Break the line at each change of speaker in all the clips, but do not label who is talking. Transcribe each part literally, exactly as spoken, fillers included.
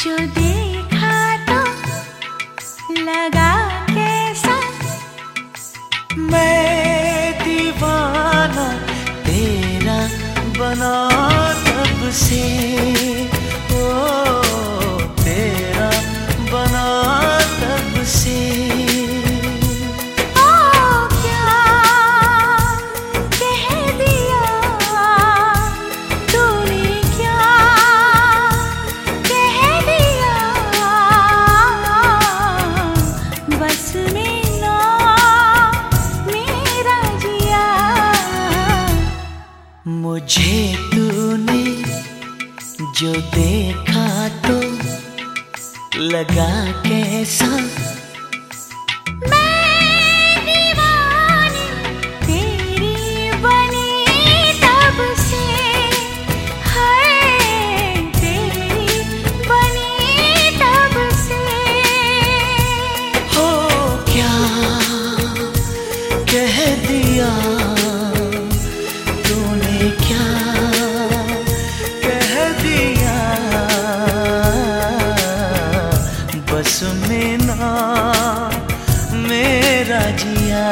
जो देखा तो लगा कैसा,
मैं दीवाना तेरा बना तब से, ओ तेरा बना तब से। मुझे तूने जो देखा तो लगा कैसा,
मैं दीवानी तेरी बनी तब से, है तेरी बनी तब से।
हो क्या कह दिया तूने, क्या कह दिया, बस में ना मेरा जिया।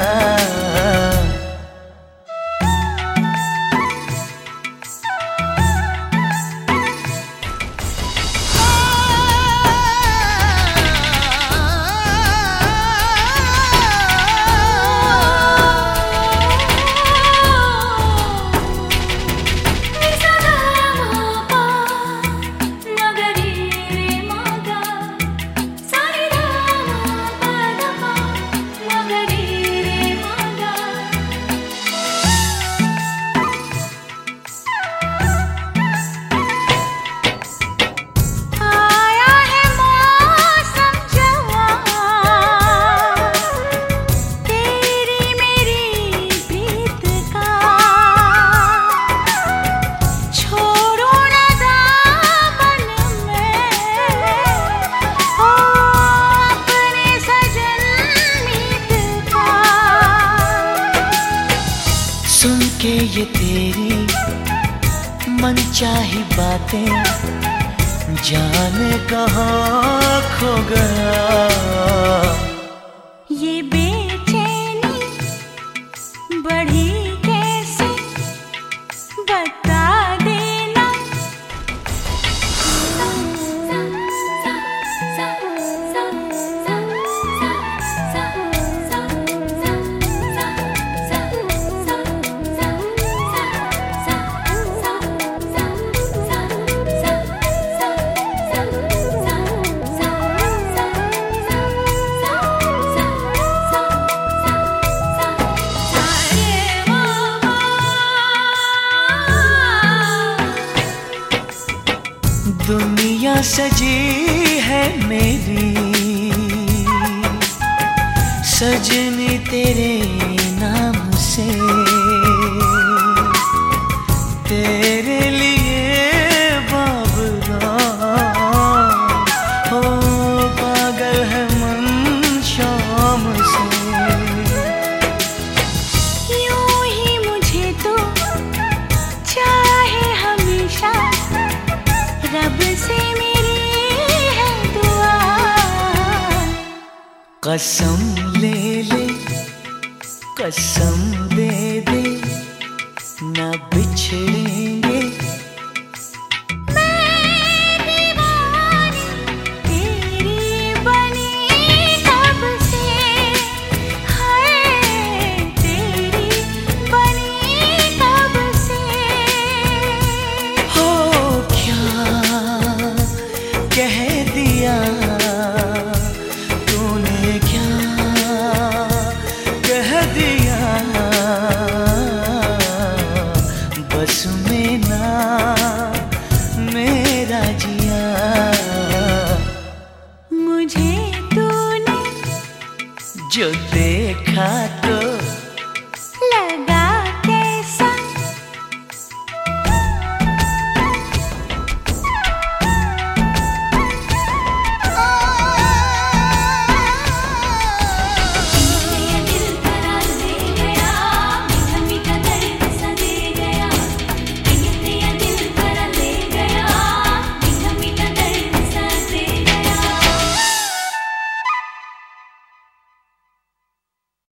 सुन के ये तेरी मनचाही बातें, जाने कहाँ खो गया
ये बेचैनी बढ़ी कैसे बता देना।
दुनिया सजी है मेरी सजनी तेरे नाम से, तेरे लिए बाबरा हो पागल है मन शाम से।
यूं ही मुझे तो चाहे हमेशा, रब से मेरी है दुआ।
कसम ले ले कसम दे दे न बिछड़ेंगे,
मैं दीवानी तेरी बनी तब से, है तेरी बनी तब से।
हो क्या कह दिया तूने, क्या कह दिया, बस में ना मेरा जिया।
मुझे तूने
जो देखा तो